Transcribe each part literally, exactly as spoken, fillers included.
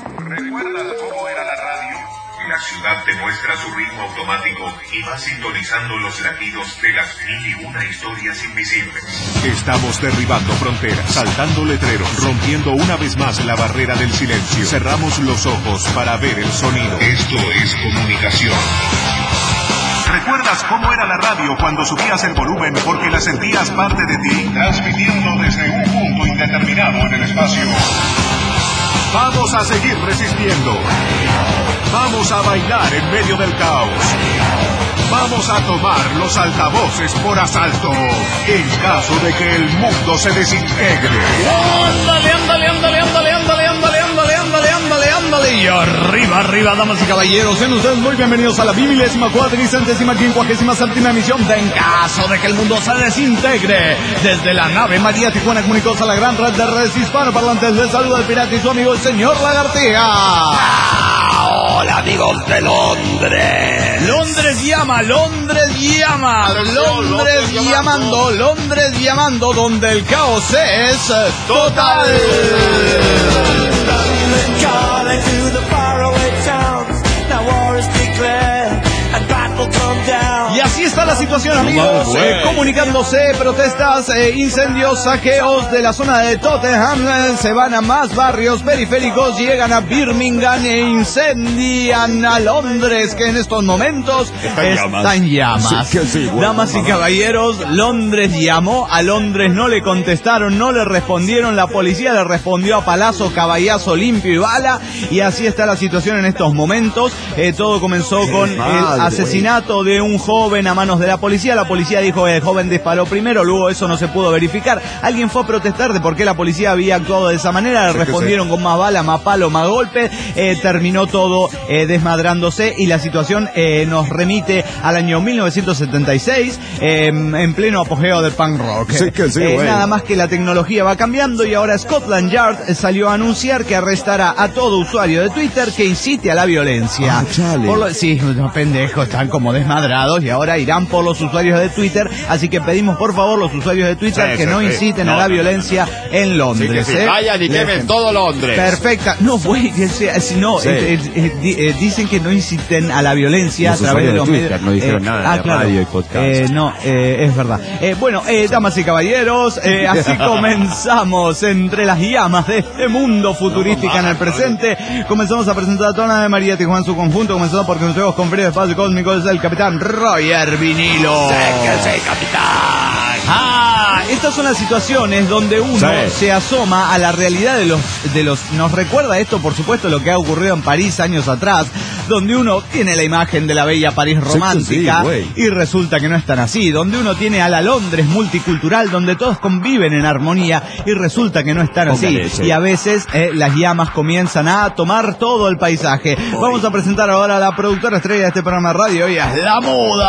¿Recuerdas cómo era la radio? La ciudad te muestra su ritmo automático y va sintonizando los latidos de las mil y una historias invisibles. Estamos derribando fronteras, saltando letreros, rompiendo una vez más la barrera del silencio. Cerramos los ojos para ver el sonido. Esto es comunicación. ¿Recuerdas cómo era la radio cuando subías el volumen porque la sentías parte de ti? Transmitiendo desde un punto indeterminado en el espacio. Vamos a seguir resistiendo. Vamos a bailar en medio del caos. Vamos a tomar los altavoces por asalto en caso de que el mundo se desintegre. ¡Ándale, ándale, ándale, ándale, ándale, ándale, ándale, ándale, ándale, ándale! Y arriba, arriba, damas y caballeros, sean ustedes muy bienvenidos a la bimilésima, cuatricentésima, quincuagésima séptima emisión de En caso de que el mundo se desintegre. Desde la nave María Tijuana Comunicosa, la gran red de redes hispanoparlantes, les saluda el pirata y su amigo el señor Lagartija. Hola amigos de Londres. Londres llama, Londres llama, Londres llamando, Londres llamando, donde el caos es total. Y así está la situación, amigos, eh, comunicándose protestas, eh, incendios, saqueos de la zona de Tottenham, eh, se van a más barrios periféricos, llegan a Birmingham e incendian a Londres, que en estos momentos está en está llamas. en llamas. Sí, sí, bueno, Damas y caballeros, Londres llamó, a Londres no le contestaron, no le respondieron, la policía le respondió a palazo, caballazo, limpio y bala, y así está la situación en estos momentos. Eh, todo comenzó con el asesinato de un joven a manos de la policía. La policía dijo que el joven disparó primero, luego eso no se pudo verificar. Alguien fue a protestar de por qué la policía había actuado de esa manera, le respondieron con más bala, más palo, más golpe, eh, terminó todo eh, desmadrándose, y la situación eh, nos remite al año mil novecientos setenta y seis, eh, en pleno apogeo del punk rock. Sí que sí, eh, güey. nada más que la tecnología va cambiando y ahora Scotland Yard salió a anunciar que arrestará a todo usuario de Twitter que incite a la violencia. Ah, chale. Por lo, sí, los pendejos están como desmadrados y ahora irán por los usuarios de Twitter, así que pedimos por favor los usuarios de Twitter Sí, que sí, no sí. inciten No, a la no, violencia no, no, no. en Londres. Sí que sí. ¿eh? Vayan y quemen todo Londres. Perfecta. No, güey, si no, Sí. eh, eh, eh, di- eh, dicen que no inciten a la violencia Los a través de usuarios los de Twitter medios. no dijeron nada de radio y podcast. Eh, no, eh, es verdad. Eh, bueno, eh, damas y caballeros, eh, así comenzamos entre las llamas de este mundo futurística en el presente. Comenzamos a presentar a toda la de María Tijuana en su conjunto, comenzando porque nos vemos con frío de espacio cósmico, es el capitán Roger Vinilo. Sí que sí, capitán. Ah, estas son las situaciones donde uno Sí. se asoma a la realidad de los, de los... Nos recuerda esto, por supuesto, lo que ha ocurrido en París años atrás, donde uno tiene la imagen de la bella París romántica, sí, sí, y resulta que no es tan así, donde uno tiene a la Londres multicultural, donde todos conviven en armonía, y resulta que no es tan así. Póngale, sí. Y a veces eh, las llamas comienzan a tomar todo el paisaje. Vamos a presentar ahora a la productora estrella de este programa de radio, y es La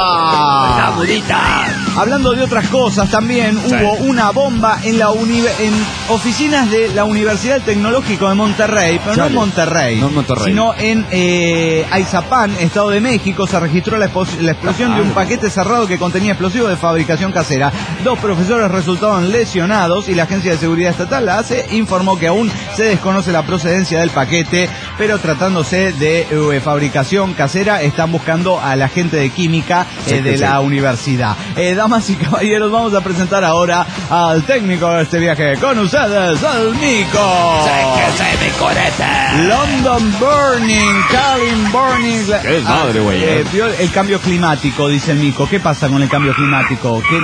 Muda. La mudita. Hablando de otras cosas, también Sí. hubo una bomba en la uni- en oficinas de la Universidad Tecnológico de Monterrey, pero no Chale. en Monterrey, No en Monterrey. sino en eh, Aizapán, Estado de México. Se registró la, expos- la explosión de un paquete cerrado que contenía explosivos de fabricación casera. Dos profesores resultaron lesionados y la Agencia de Seguridad Estatal, la A C E, informó que aún se desconoce la procedencia del paquete, pero tratándose de eh, fabricación casera, están buscando a la gente de química eh, Sí, de sí. la universidad. Eh, damas y caballeros, vamos a presentar ahora al técnico de este viaje con ustedes, al Mico. Sí que sí, mi corete. London Burning, Calling Burning. Qué desmadre, güey, Eh, eh. vio el cambio climático, dice el Mico. ¿Qué pasa con el cambio climático? ¿Qué,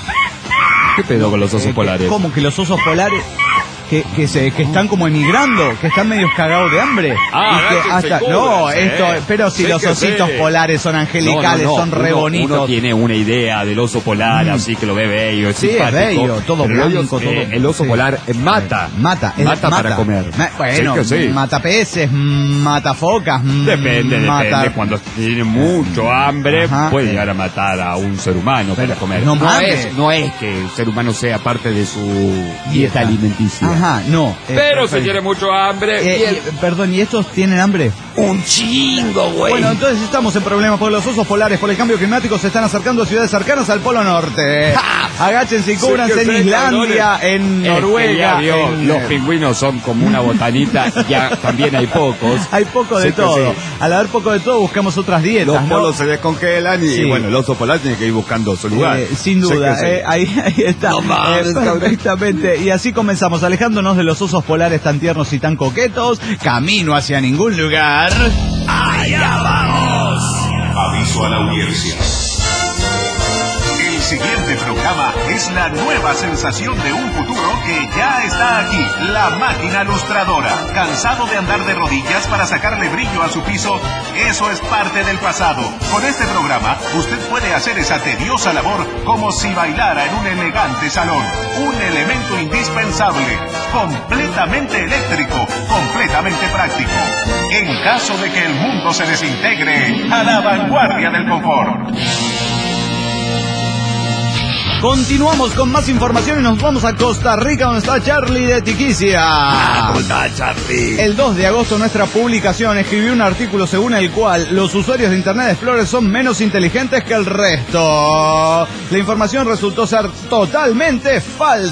¿Qué pedo con los osos eh, polares? ¿Cómo que los osos polares? Que, que, se, que están como emigrando, que están medio cagados de hambre. Ah, y que agáchense, hasta, no, cúbranse, esto, eh. pero si Sí los que ositos sí. polares son angelicales, No, no, no. son re Uno- bonitos. Uno tiene una idea del oso polar, así que lo ve bello, es Sí, es simpático. bello, todo Pero el blanco, oso- todo- eh, el oso sí. polar eh, mata. Mata, es- Mata para comer. Ma- bueno, Sí que sí. mata peces, mata focas. mm, Depende, mata... depende. Cuando tiene mucho hambre, Ajá. puede llegar a matar a un ser humano Pero para comer. no No, mames. es, no es que el ser humano sea parte de su dieta alimenticia. Ajá, no. eh, Pero si perfecto. tiene mucho hambre, Eh, bien. y- perdón, ¿y estos tienen hambre? Un chingo, güey. Bueno, entonces estamos en problemas porque los osos polares por el cambio climático se están acercando a ciudades cercanas al Polo Norte. ¡Ja! Agáchense y cúbranse en Islandia, en Noruega. En... Los pingüinos son como una botanita, ya también hay pocos. Hay poco de sí, todo. Sí. Al haber poco de todo, buscamos otras dietas. Los ¿no? polos se descongelan y, sí. bueno, el oso polar tiene que ir buscando su lugar. Eh, sin duda, sí, eh, ahí, ahí está. No más, eh, perfectamente. Y así comenzamos, alejándonos de los osos polares tan tiernos y tan coquetos, camino hacia ningún lugar. ¡Allá vamos! Aviso a la audiencia. El siguiente programa es la nueva sensación de un futuro que ya está aquí. La máquina lustradora. ¿Cansado de andar de rodillas para sacarle brillo a su piso? Eso es parte del pasado. Con este programa, usted puede hacer esa tediosa labor como si bailara en un elegante salón. Un elemento indispensable. Completamente eléctrico. Completamente práctico. En caso de que el mundo se desintegre, a la vanguardia del confort. Continuamos con más información y nos vamos a Costa Rica, donde está Charlie de Tiquicia. ¿Cómo está, Charlie? El dos de agosto nuestra publicación escribió un artículo según el cual los usuarios de Internet Explorer son menos inteligentes que el resto. La información resultó ser totalmente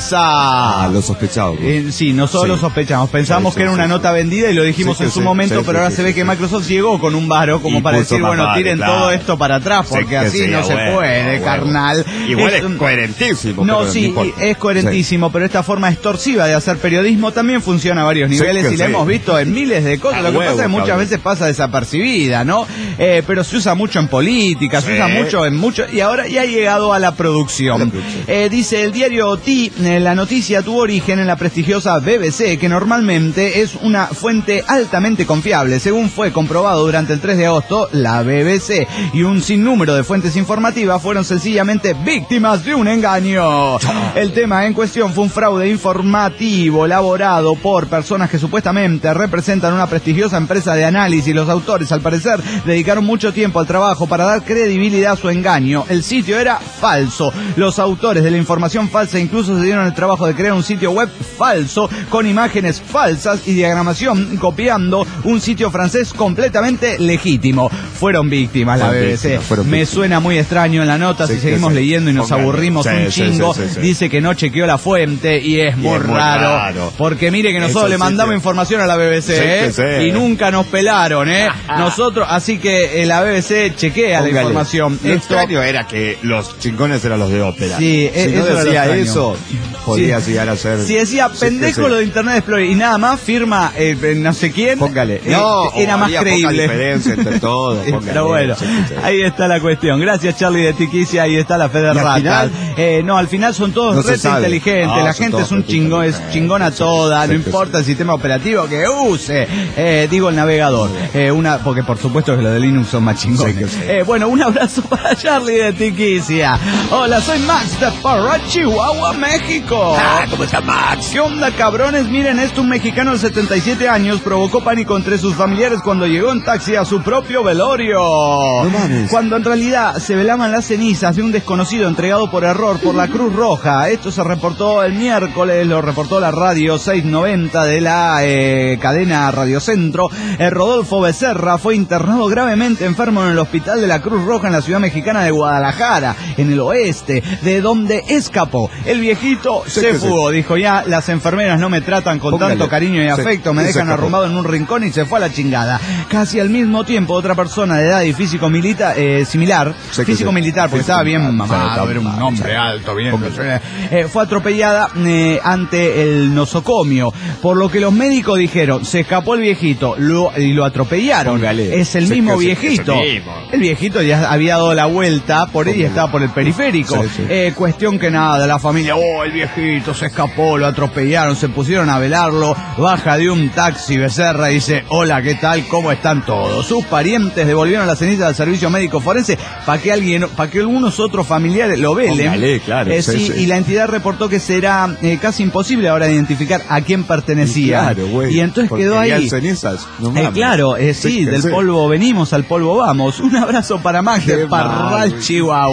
falsa. Ah, lo sospechaba. Eh, sí, no solo sí. sospechamos, pensamos sí, sí, que era una sí, nota vendida y lo dijimos sí, en su sí, momento, sí, pero sí, ahora sí, se ve sí, que Microsoft llegó con un varo como para decir, bueno, vale, tiren claro. todo esto para atrás, porque sí, así sí, no se bueno, puede, bueno. carnal. Igual es, es coherentísimo. No, sí, no es coherentísimo, sí. pero esta forma extorsiva de hacer periodismo también funciona a varios niveles sí, y sí. la hemos visto en miles de cosas. A Lo que huevo, pasa es que muchas cabrón. veces pasa desapercibida, ¿no? Eh, pero se usa mucho en política, sí. se usa mucho en mucho, y ahora ya ha llegado a la producción. La producción. Eh, dice el diario O T, eh, la noticia tuvo origen en la prestigiosa B B C, que normalmente es una fuente altamente confiable. Según fue comprobado durante el tres de agosto, la B B C y un sinnúmero de fuentes informativas fueron sencillamente víctimas de un engaño. El tema en cuestión fue un fraude informativo elaborado por personas que supuestamente representan una prestigiosa empresa de análisis. Los autores, al parecer, dedicaron mucho tiempo al trabajo para dar credibilidad a su engaño. El sitio era falso. Los autores de la información falsa incluso se dieron el trabajo de crear un sitio web falso con imágenes falsas y diagramación, copiando un sitio francés completamente legítimo. Fueron víctimas la B B C. Me suena muy extraño en la nota, sí, si seguimos sí. leyendo y nos Póngale. aburrimos sí, un chingo, sí, sí, sí, sí. dice que no chequeó la fuente y es, muy, y es muy raro, raro. Porque mire que nosotros Eso le mandamos sí, información a la B B C, sí, ¿eh? Sí. Y nunca nos pelaron, ¿eh? Nosotros, así que eh, la B B C chequea Póngale. la información. Lo Esto... extraño era que los chingones eran los de ópera. Sí, si eso no decía eso, podía sí. llegar a ser... Si decía pendejo sí, sí. lo de Internet Explorer y nada más, firma eh, no sé quién, Póngale. Eh, no, era más creíble. diferencia entre todos. Pero bueno, sí, sí. ahí está la cuestión. Gracias, Charlie de Tiquicia, ahí está la fe de ratas. Eh, no, al final son todos no redes inteligentes, ah, la gente es un chingón, es chingona toda, no importa el sistema operativo que use, eh, digo el navegador, eh, una, porque por supuesto que los de Linux son más chingones. Sí, sí. Eh, bueno, un abrazo para Charlie de Tiquicia. Hola, soy Max de Parra, Chihuahua, México. Ah, ¿cómo está Max? ¿Qué onda, cabrones? Miren esto, un mexicano de setenta y siete años provocó pánico entre sus familiares cuando llegó en taxi a su propio velorio. No mames. Cuando en realidad se velaban las cenizas de un desconocido entregado por error por la Cruz Roja. Esto se reportó el miércoles, lo reportó la radio seiscientos noventa de la eh, cadena Radio Centro. El Rodolfo Becerra fue internado gravemente enfermo en el hospital de la Cruz Roja en la ciudad mexicana de Guadalajara, en el oeste, de donde escapó. El viejito sí, se fugó, sí. dijo ya, las enfermeras no me tratan con Póngale. tanto cariño y afecto, sí, me dejan arrumbado en un rincón y se fue a la chingada. Casi al mismo tiempo, otra persona de edad y físico militar, eh, similar, sí, físico sí. militar, porque sí, estaba bien mamado, era un hombre alto, bien, eh, fue atropellada eh, ante el nosocomio, por lo que los médicos dijeron, se escapó el viejito lo, y lo atropellaron. Póngale. Es el sí, mismo viejito. El, mismo. el viejito ya había dado la vuelta por él y estaba por el periférico. Sí, sí. Eh, cuestión que nada, la familia, oh, el viejito se escapó, lo atropellaron, se pusieron a velarlo, baja de un taxi Becerra y dice, hola, ¿qué tal? ¿Cómo están todos? Sus parientes devolvieron la ceniza al servicio médico forense para que alguien, para que algunos otros familiares lo velen. Póngale, claro, eh, sí, sí, sí. Y la entidad reportó que será eh, casi imposible ahora identificar a quién pertenecía. Claro, güey. Y entonces quedó ahí. Cenizas, no eh, claro, eh, sí, sí, del sí. polvo venimos, al polvo vamos. Un abrazo para Max de Parral, Chihuahua.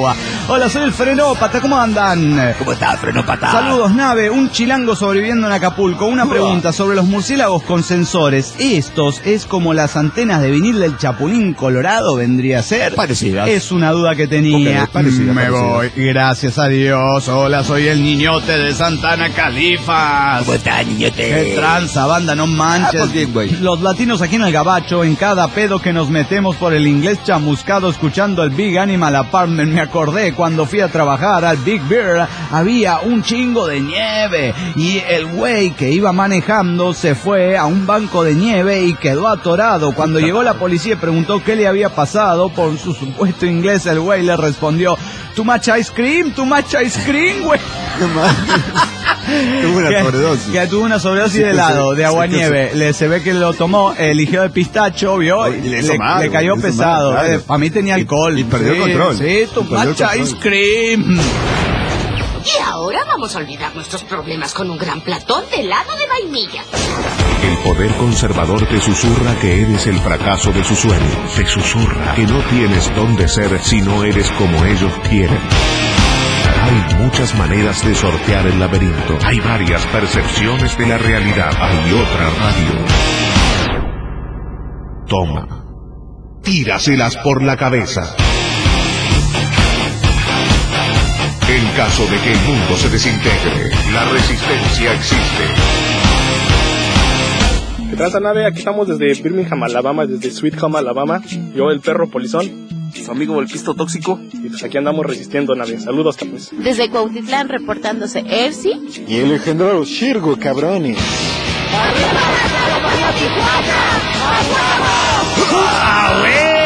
Hola, soy el Frenópata, ¿cómo andan? ¿Cómo estás, Frenópata? Saludos, nave, un chilango sobreviviendo en Acapulco. Una pregunta sobre los murciélagos con sensores. ¿Estos es como las antenas de vinil del Chapulín Colorado vendría a ser? Parecidas. Es una duda que tenía. Okay, parecida, Me parecida. voy, gracias a Dios. Hola, soy el niñote de Santana Califas. ¿Cómo estás, niñote? Qué tranza, banda, no manches. Ah, pues bien, güey. Los latinos aquí en el Gabacho, en cada pedo que nos metemos por el inglés chamuscado escuchando el Big Animal Apartment, me acordé cuando fui a trabajar al Big Bear, había un chingo de nieve y el güey que iba manejando se fue a un banco de nieve y quedó atorado. Cuando llegó la policía y preguntó qué le había pasado, por su supuesto inglés el güey le respondió: too much ice cream, too much ice cream, güey. Tuvo una que, sobredosis. que tuvo una sobredosis Sí, de que helado, se- de sí, agua que se- nieve. Le, se ve que lo tomó, eligió de pistacho, vio, Ay, y le le, hizo mal, le cayó le hizo pesado. mal, claro. Eh, para mí tenía Y- alcohol. y perdió el Sí, control. Sí, too Y perdió el much control. ice cream. Y ahora vamos a olvidar nuestros problemas con un gran platón de helado de vainilla. El poder conservador te susurra que eres el fracaso de sus sueños. Te susurra que no tienes dónde ser si no eres como ellos quieren. Hay muchas maneras de sortear el laberinto. Hay varias percepciones de la realidad. Hay otra radio. Toma. Tíraselas por la cabeza. En caso de que el mundo se desintegre, la resistencia existe. ¿Qué tranza, nave? Aquí estamos desde Birmingham, Alabama, desde Sweet Home, Alabama. Yo, el perro polizón, su amigo el pisto tóxico. Y pues aquí andamos resistiendo, nave. Saludos, capes. Desde Cuautitlán reportándose Ersi. Y el legendario Shirgo, cabrones. ¡A huevo!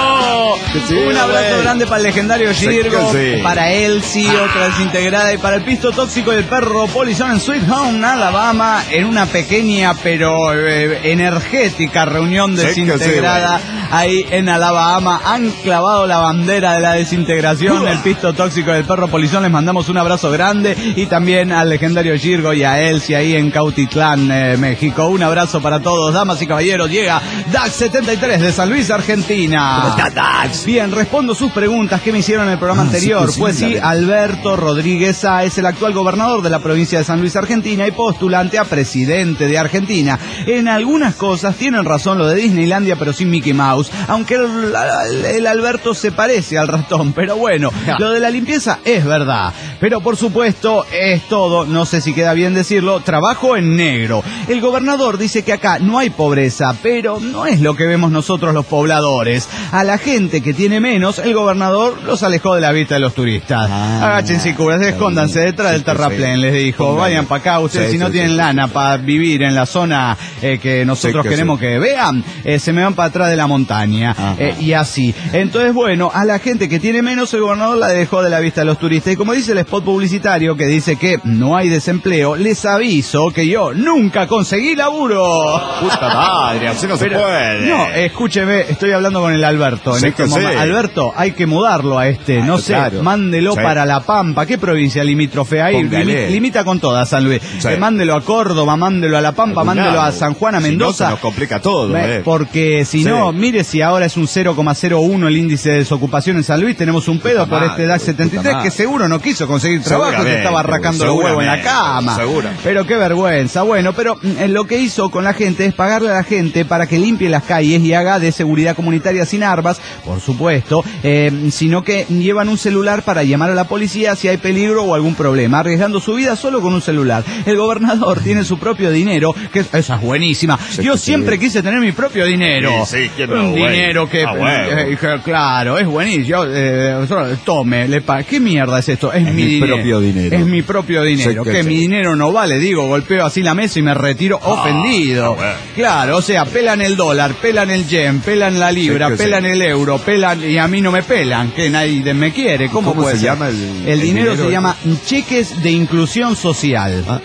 Sí, Un abrazo güey. grande para el legendario Sí, Girgo, que sí. para Elsie, otra desintegrada, y para el pisto tóxico y el perro polizón en Sweet Home, Alabama, en una pequeña pero eh, energética reunión Sí, que desintegrada sí, ahí en Alabama. Han clavado la bandera de la desintegración, el pisto tóxico y el perro polizón. Les mandamos un abrazo grande, y también al legendario Girgo y a Elsie ahí en Cautitlán, eh, México. Un abrazo para todos, damas y caballeros. Llega Dax setenta y tres de San Luis, Argentina. ¿Cómo está, Dax? Bien, respondo sus preguntas que me hicieron en el programa Ah, anterior. sí, sí, pues sí, dale. Alberto Rodríguez Sáez, el actual gobernador de la provincia de San Luis, Argentina, y postulante a presidente de Argentina. En algunas cosas tienen razón lo de Disneylandia, pero sin Mickey Mouse, aunque el, el- el Alberto se parece al ratón. Pero bueno, lo de la limpieza es verdad. Pero por supuesto es todo, no sé si queda bien decirlo, trabajo en negro. El gobernador dice que acá no hay pobreza, pero no es lo que vemos nosotros los pobladores. A la gente que tiene menos, el gobernador los alejó de la vista de los turistas. Ah, Agáchense y cúbranse, escóndanse detrás sí, del sí, terraplén, sí. les dijo. Póngale. Vayan para acá, ustedes Sí, si no sí, tienen sí, lana sí. para vivir en la zona eh, que nosotros Sí, que queremos sí. que vean, eh, se me van para atrás de la montaña. Ajá. Eh, y así. Entonces, bueno, a la gente que tiene menos, el gobernador la dejó de la vista de los turistas. Y como dice el spot publicitario que dice que no hay desempleo, les aviso que yo nunca conseguí laburo. Puta madre, así no se Pero- puede. No, escúcheme, estoy hablando con el Alberto en Sí, este que momento. sí. Alberto, hay que mudarlo a este, no Ah, sé, claro. mándelo Sí. para La Pampa. ¿Qué provincia limítrofe hay? Póngale. Limi- limita con todas, San Luis. Sí. Eh, mándelo a Córdoba, mándelo a La Pampa, Algún mándelo a lado. San Juan, a Si no, Mendoza. se nos complica todo, Ve, eh. Porque si Sí. no, mire si ahora es un cero coma cero uno el índice de desocupación en San Luis, tenemos un pedo Puta por madre, este DAX setenta y tres puta que madre. seguro no quiso conseguir trabajo y que Seguramente, estaba arrancando los huevos en la seguramente, cama. seguramente. Pero qué vergüenza. Bueno, pero mm, lo que hizo con la gente es pagarle a la gente para que limpie las calles y haga de seguridad comunitaria sin armas, por supuesto, eh, sino que llevan un celular para llamar a la policía si hay peligro o algún problema, arriesgando su vida solo con un celular. El gobernador tiene su propio dinero, que es- esa es buenísima. Sí, Yo que sí. siempre quise tener mi propio dinero. Sí, sí, quién no, un güey. dinero que, Ah, huevo. eh, eh, claro, es buenísimo. Yo, eh, solo- tome, le pa- ¿qué mierda es esto? Es, Es mi, mi dinero. propio dinero. Es mi propio dinero. Sí, que que sí. mi dinero no vale, digo, golpeo así la mesa y me retiro ofendido. ah, bueno. Claro, o sea, pelan el dólar, pelan el yen, pelan la libra, Sí, que pelan sí. el euro, pelan y a mí no me pelan, que nadie me quiere. ¿Cómo, ¿Cómo puede se ser? llama el- El el dinero dinero? se llama cheques de inclusión social. Ah.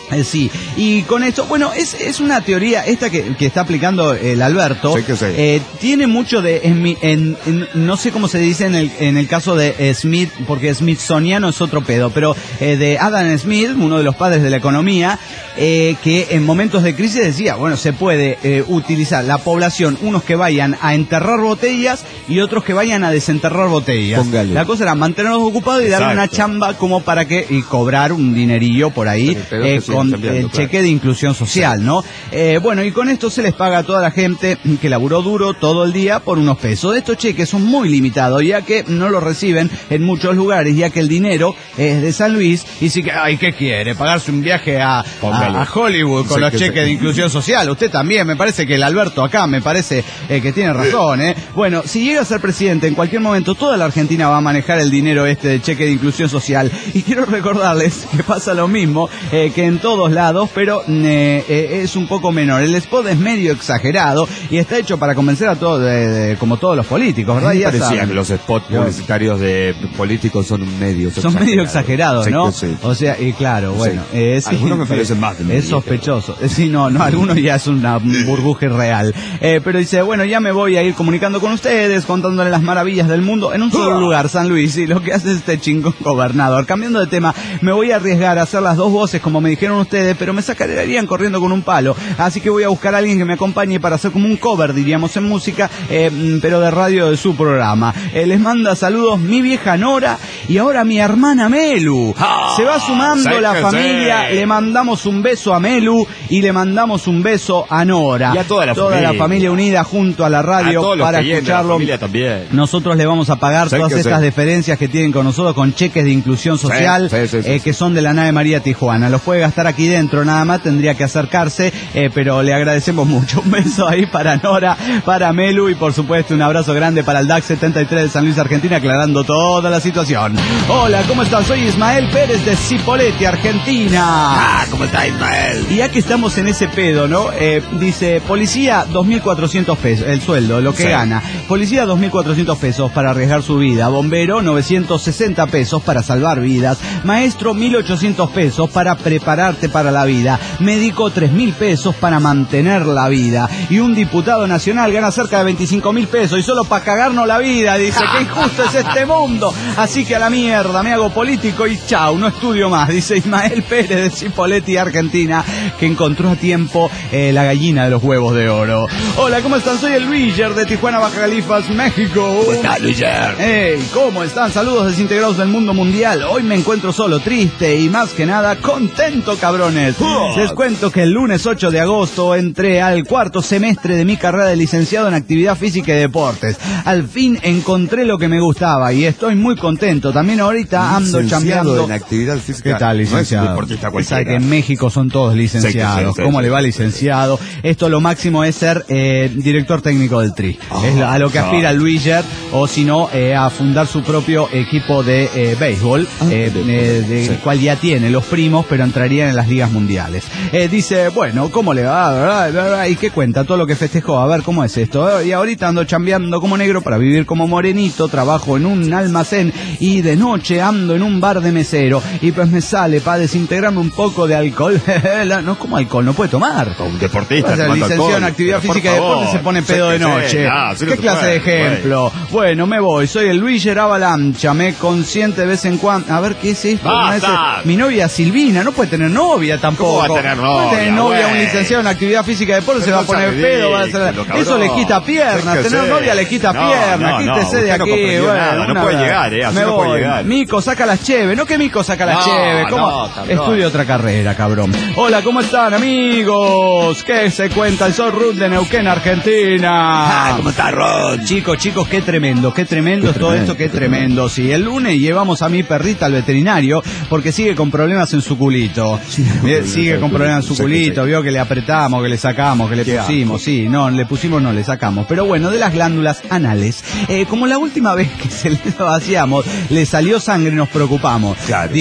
Eh, sí, y con esto, bueno, es, es una teoría, esta que, que está aplicando el Alberto, sí, que sí. Eh, tiene mucho de, en, en, en, no sé cómo se dice en el, en el caso de eh, Smith, porque Smithsoniano es otro pedo, pero eh, de Adam Smith, uno de los padres de la economía, eh, que en momentos de crisis decía, bueno, se puede eh, utilizar la población, unos que vayan a enterrar botellas y otros que vayan a desenterrar botellas. Póngale. La cosa era mantenerlos ocupados y darle una chamba como para que, y cobrar un dinerillo por ahí, eh, con el claro. cheque de inclusión social, ¿no? Eh, bueno, y con esto se les paga a toda la gente que laburó duro todo el día por unos pesos. Estos cheques son muy limitados, ya que no los reciben en muchos lugares, ya que el dinero es de San Luis, y sí que, ay, ¿qué quiere? Pagarse un viaje a, a, a Hollywood con sí, los cheques sí. de inclusión social. Usted también, me parece que el Alberto acá, me parece eh, que tiene razón, ¿eh? Bueno, si llega a ser presidente, en cualquier momento toda la Argentina va a manejar el dinero este de cheque de inclusión social, y quiero recordarles que pasa lo mismo eh, que en todos lados, pero eh, eh, es un poco menor. El spot es medio exagerado y está hecho para convencer a todos, de, de, como todos los políticos, ¿verdad? Me ya parecía saben. que los spots publicitarios de políticos son medios Son exagerados. medio exagerados, sí, ¿no? Sí. O sea, y claro, bueno. Sí. Eh, sí, algunos me parecen más de medio, es sospechoso. Pero... Sí, no, no, algunos ya es una burbuja real. Eh, pero dice, bueno, ya me voy a ir comunicando con ustedes, contándole las maravillas del mundo en un solo lugar, San Luis, y lo que hace este chingón gobernador. Cambiando de tema, me voy a arriesgar a hacer las dos voces como me dijeron ustedes, pero me sacarían corriendo con un palo, así que voy a buscar a alguien que me acompañe para hacer como un cover, diríamos en música, eh, pero de radio de su programa. Eh, les manda saludos mi vieja Nora y ahora mi hermana Melu. Se va sumando la familia, le mandamos un beso a Melu y le mandamos un beso a Nora. Y a toda la toda familia. la familia unida junto a la radio a para escucharlo. También. Nosotros le vamos a pagar todas estas sí. deferencias que tienen con nosotros con cheques de inclusión social, sí, sí, sí, eh, sí. que son de la nave María Tijuana. Los puede gastar aquí dentro nada más, tendría que acercarse, eh, pero le agradecemos mucho. Un beso ahí para Nora, para Melu y por supuesto un abrazo grande para el D A C setenta y tres de San Luis, Argentina, aclarando toda la situación. Hola, ¿cómo están? Soy Ismael Pérez de Cipolletti, Argentina. Ah, ¿cómo está Ismael? Y ya que estamos en ese pedo, ¿no? Eh, dice, policía dos mil cuatrocientos pesos, el sueldo, lo que sí. gana. Policía dos mil cuatrocientos pesos para arriesgar su vida. Bombero novecientos sesenta pesos para salvar vidas. Maestro mil ochocientos pesos para prepararte para la vida. Médico tres mil pesos para mantener la vida. Y un diputado nacional gana cerca de veinticinco mil pesos y solo para cagarnos la vida. Dice, qué injusto es este mundo. Así que a la mierda, me hago político y chau, no estudio más. Dice Ismael Pérez de Cipolletti, Argentina, que encontró a tiempo eh, la gallina de los huevos de oro. Hola, ¿cómo están? Soy el Luiger de Tijuana, Baja Califas, México. ¿Cómo está, Luiger? Hey, ¿cómo están? Saludos desintegrados del mundo mundial. Hoy me encuentro solo, triste y más que nada contento, cabrones. Oh. Les cuento que el lunes ocho de agosto entré al cuarto semestre de mi carrera de licenciado en actividad física y deportes. Al fin encontré lo que me gustaba y estoy muy contento. También ahorita ando chambeando en actividad física. ¿Qué tal, licenciado? No es deportista cualquiera. Que en México son todos licenciados. Sí, sí, sí, ¿Cómo sí, le va, licenciado? Esto lo máximo es ser eh, director técnico del Tri. Oh, es a lo que aspira no. Luiger, o si no, eh, a fundar su propio equipo de eh, béisbol, ah, eh, eh, del sí. cual ya tiene los primos, pero entrarían en las ligas mundiales. Eh, dice, bueno, ¿cómo le va? ¿Y qué cuenta? Todo lo que festejó. A ver, ¿cómo es esto? Y ahorita ando chambeando como negro para vivir como morenito, trabajo en un almacén y de noche ando en un bar de mesero. Y pues me sale para desintegrarme un poco de alcohol. No, como alcohol, no puede tomar. Un deportista. O sea, licenciado en actividad física y deporte se pone pedo de noche. Ah, sí, ¿Qué no clase puede, de ejemplo? Wey. Bueno, me voy. Soy el Luiger Avalancha. Me consciente de vez en cuando. A ver, ¿qué es esto? Mi novia Silvina. No puede tener novia tampoco. ¿Cómo va a tener novia? No puede tener novia. Un licenciado en actividad física y deporte se va a poner pedo. Va a hacer... Eso le quita piernas. Tener sé. novia le quita no, piernas. No, Quítese no, de aquí. No, bueno, no puede llegar, eh. Así me no voy. puede llegar. Mico, saca las cheve. No que Mico saca las no, cheve. ¿Cómo? No, Estudio otra carrera, cabrón. Hola, ¿cómo están, amigos? ¿Qué se cuenta? El Sol Ruth de Neuquén, Argentina. Ah, ¿cómo está, Rod? Chicos, chicos, qué tremendo, qué tremendo es todo esto, qué tremendo. Sí, el lunes llevamos a mi perrita al veterinario porque sigue con problemas en su culito. Sigue con problemas en su culito, vio que le apretamos, que le sacamos, que le pusimos, sí, no, le pusimos, no, le sacamos. Pero bueno, de las glándulas anales, eh, como la última vez que se le vaciamos, le salió sangre, nos preocupamos. Claro, Dijimos,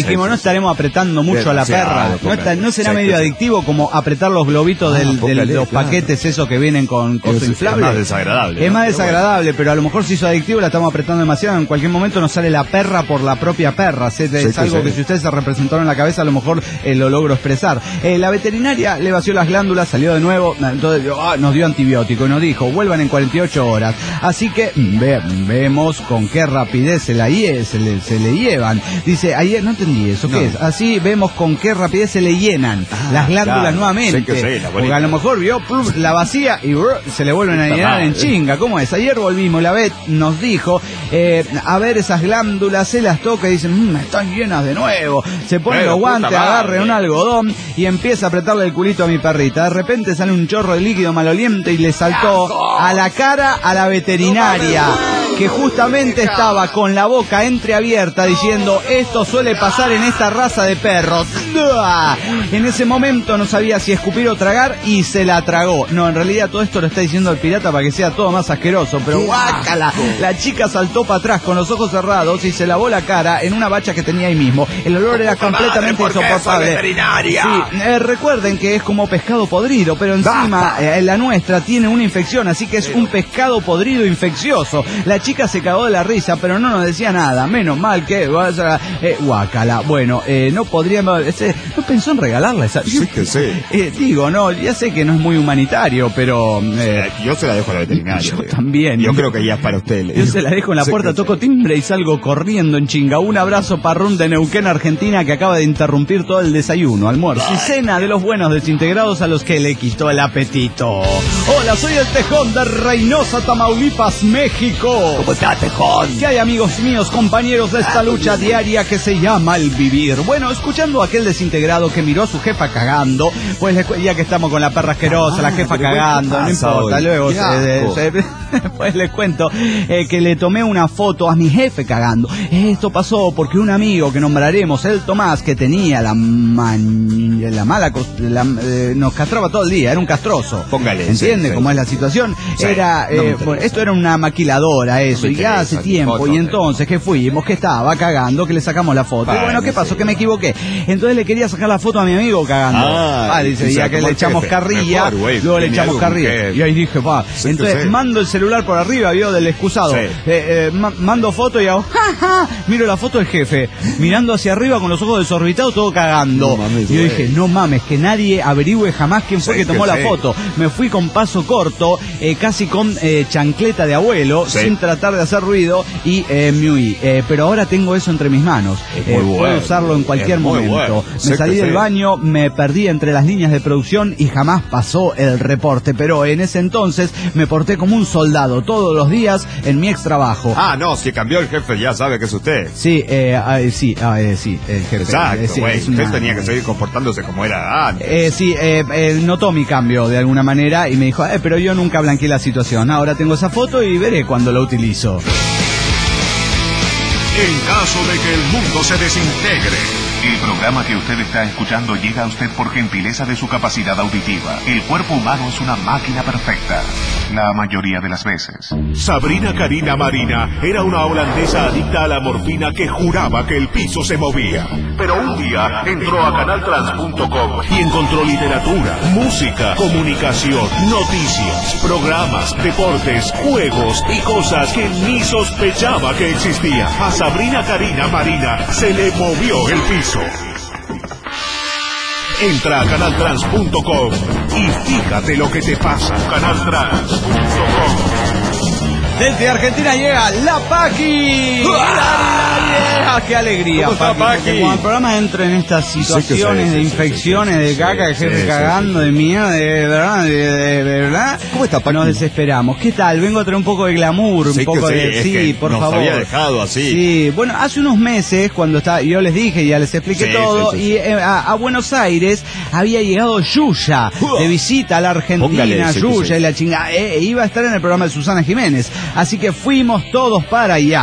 dijimos, sí, no sí. estaremos apretando mucho a la perra. No, está, no será sí, medio sí. adictivo como apretar los globitos Ah, del, póngale, del, de los claro. paquetes esos que vienen con cosas Es- inflables. es más desagradable, Es ¿no? más Pero desagradable, pero a lo mejor se hizo adictivo, la estamos apretando demasiado. En cualquier momento nos sale la perra por la propia perra. Es, es Sí, algo sí. que si ustedes se representaron en la cabeza, a lo mejor eh, lo logro expresar. Eh, la veterinaria le vació las glándulas, salió de nuevo, entonces ah, nos dio antibiótico y nos dijo, vuelvan en cuarenta y ocho horas. Así que ve, vemos con qué rapidez se la hie- se le, se le llevan. Dice, ayer no entendí eso, ¿qué No. es? Así vemos con qué rapidez se le llenan Ah, las glándulas claro. nuevamente. Sí que sí, la Porque bolita. a lo mejor vio plum, la vacía y brr, se le vuelven a Puta llenar en madre. chinga. ¿Cómo es? Ayer volvimos, la vet nos dijo, eh, a ver esas glándulas, se las toca y dicen, mmm, están llenas de nuevo. Se pone Pero, los guantes, puta madre. agarre un algodón y empieza a apretarle el culito a mi perrita. De repente sale un chorro de líquido maloliente y le saltó a la cara a la veterinaria, que justamente estaba con la boca entreabierta diciendo, esto suele pasar en esta raza de perros. ¡Uah! En ese momento no sabía si escupir o tragar y se la tragó. No, en realidad todo esto lo está diciendo el pirata para que sea todo más asqueroso, pero guácala. La chica saltó para atrás con los ojos cerrados y se lavó la cara en una bacha que tenía ahí mismo. El olor era completamente insoportable. Sí, eh, recuerden que es como pescado podrido, pero encima eh, la nuestra tiene una infección, así que es un pescado podrido infeccioso. La chica se cagó de la risa, pero no nos decía nada. Menos mal que vaya, eh, guácala. Bueno, eh, no podríamos, ese, no pensó en regalarla esa. Sí que sí. Eh, digo, no, ya sé que no es muy humanitario, pero eh, Yo se la dejo a la veterinaria. yo también. Yo creo que ya es para usted. le Yo digo. se la dejo en la Sí puerta, que toco sí. timbre y salgo corriendo en chinga. Un abrazo parrún de Neuquén, Argentina, que acaba de interrumpir todo el desayuno, almuerzo y cena de los buenos desintegrados a los que le quitó el apetito. Hola, soy el Tejón de Reynosa, Tamaulipas, México. ¿Cómo está, Tejón? ¿Qué hay, amigos míos, compañeros de esta lucha diaria que se llama el vivir? Bueno, escuchando a aquel desintegrado que miró a su jefa cagando, pues le cu- ya que estamos con la perra asquerosa, la jefa pero ¿qué cagando, no pasa importa, hoy? luego Qué se- asco. se- pues les cuento eh, que le tomé una foto a mi jefe cagando. Esto pasó porque un amigo que nombraremos, el Tomás, que tenía la, man- la mala cos- la- eh, nos castraba todo el día, era un castroso. Póngale, ¿Entiende sí, cómo sí. es la situación? Sí, Era no me eh, interesa. bueno, esto era una maquiladora, eso, No me y ya hace interesa, tiempo. foto, Y entonces, ¿qué fuimos? Que estaba cagando, que le sacamos la foto. Y Bueno, bueno, ¿qué pasó? sí. Que me equivoqué. Entonces le quería sacar la foto a mi amigo cagando. Ah, Ah, dice, y se ya la que tomó le el echamos jefe. carrilla, Mejor, güey, luego le tiene echamos algo con carrilla. que- Y ahí dije, va. Sí, que Entonces sí. mando el celular por arriba, vio del excusado. Sí. Eh, eh, ma- mando foto y hago, ja, ja, miro la foto del jefe, mirando hacia arriba con los ojos desorbitados, todo cagando. No mames, y yo güey. dije, no mames, que nadie averigüe jamás quién fue Sí, que tomó que la sí. foto. Me fui con paso corto, eh, casi con eh, chancleta de abuelo, Sí. sin tratar de hacer ruido, y eh, me huí. Eh, pero ahora tengo eso entre mis manos. Es Eh, muy puedo bueno, usarlo en cualquier es muy momento. bueno. Me Sé salí que del sí. baño, me perdí entre las líneas de producción y jamás pasó el reporte. Pero en ese entonces me porté como un soldado todos los días en mi ex trabajo. Ah, no, si cambió el jefe ya sabe que es usted. Sí, eh, ah, eh, sí, ah, eh, sí, el jefe. Exacto, Eh, sí, güey. es Usted una- tenía que seguir comportándose como era antes. Eh, sí, eh, eh, notó mi cambio de alguna manera y me dijo, eh, pero yo nunca blanqueé la situación. Ahora tengo esa foto y veré cuando la utilizo. En caso de que el mundo se desintegre, El programa que usted está escuchando llega a usted por gentileza de su capacidad auditiva. El cuerpo humano es una máquina perfecta, la mayoría de las veces. Sabrina Karina Marina era una holandesa adicta a la morfina que juraba que el piso se movía. Pero un día entró a canal trans punto com y encontró literatura, música, comunicación, noticias, programas, deportes, juegos y cosas que ni sospechaba que existían. A Sabrina Karina Marina se le movió el piso. Entra a canal trans punto com y fíjate lo que te pasa. canal trans punto com. Desde Argentina llega la Paqui. ¡La, la vieja! ¡Qué alegría, ¿Cómo está, Paqui? Paqui? Porque cuando el programa entra en estas situaciones sí, sí, de sí, infecciones, sí, sí, de sí, caca, de sí, jefe sí, cagando, sí. de mierda, de verdad, de, de- de verdad. ¿Cómo está, Paqui? Nos desesperamos. ¿Qué tal? Vengo a traer un poco de glamour, Sí, un poco que sí, de... es Sí, que por nos favor. había dejado así. Sí, bueno, hace unos meses, cuando estaba, yo les dije, ya les expliqué Sí, todo, sí, sí, y sí. eh, a, a Buenos Aires había llegado Yuya, de visita a la Argentina, Póngale, sí, Yuya sí. y la chingada, eh, iba a estar en el programa de Susana Jiménez, así que fuimos todos para allá.